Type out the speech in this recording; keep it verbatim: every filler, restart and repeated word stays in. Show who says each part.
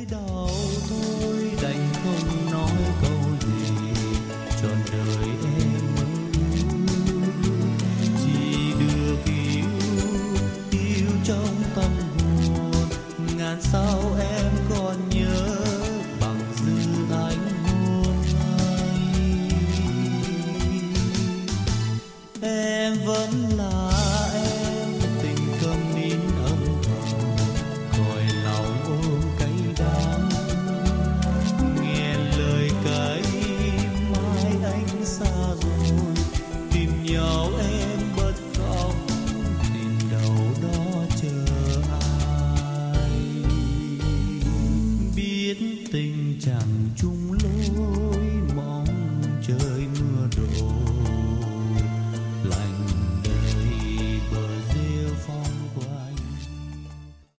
Speaker 1: đau thôi đành không nói câu gì, trọn đời em chỉ được yêu, yêu trong tâm hồn. Ngàn sao em còn nhớ bằng dư ánh hôm nay. Em vẫn là em, tình câm nín âm thầm, cõi lòng ôm cay đắng. Nghe lời cay mai anh xa rồi, tìm nhau em bật khóc, tìm đâu đó chờ ai. Biết tình chẳng chung lối, mong chờ